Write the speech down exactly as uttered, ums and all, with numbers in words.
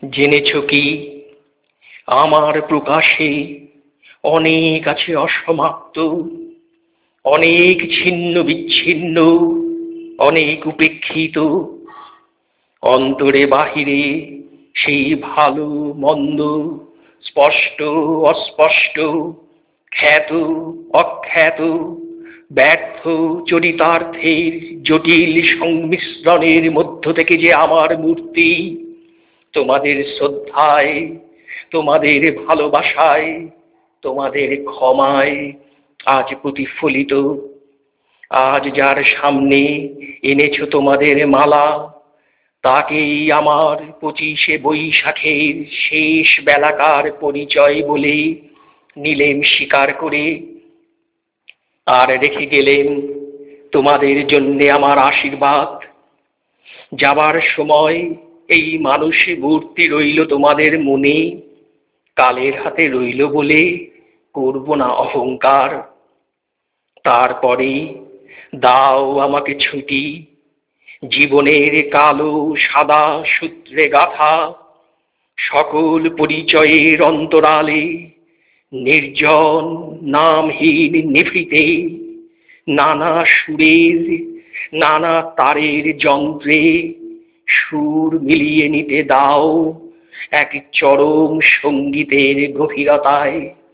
জেনেছ কি আমার প্রকাশে অনেক আছে অসমাপ্ত, অনেক ছিন্ন বিচ্ছিন্ন, অনেক উপেক্ষিত। অন্তরে বাহিরে সেই ভালো মন্দ, স্পষ্ট অস্পষ্ট, খ্যাত অখ্যাত, ব্যর্থ চরিতার্থের জটিল সংমিশ্রণের মধ্য থেকে যে আমার মূর্তি তোমাদের শ্রদ্ধায়, তোমাদের ভালোবাসায়, তোমাদের ক্ষমায় আজ প্রতিফলিত। আজ যার সামনে এনেছ তোমাদের মালা, তাকেই আমার পঁচিশে বৈশাখের শেষ বেলাকার পরিচয় বলে নিলেম স্বীকার করে। আর রেখে গেলেন তোমাদের জন্য আমার আশীর্বাদ। যাবার সময় এই মানুষে মূর্তি রইল তোমাদের মনে, কালের হাতে রইল বলে করব না অহংকার। তারপরে দাও আমাকে ছুটি, জীবনের কালো সাদা সূত্রে গাথা সকল পরিচয়ের অন্তরালে, নির্জন নামহীন নিভৃতে নানা সুরের নানা তারের যন্ত্রে সুর মিলিয়ে নিতে দাও এক চরম সঙ্গীতের গভীরতায়।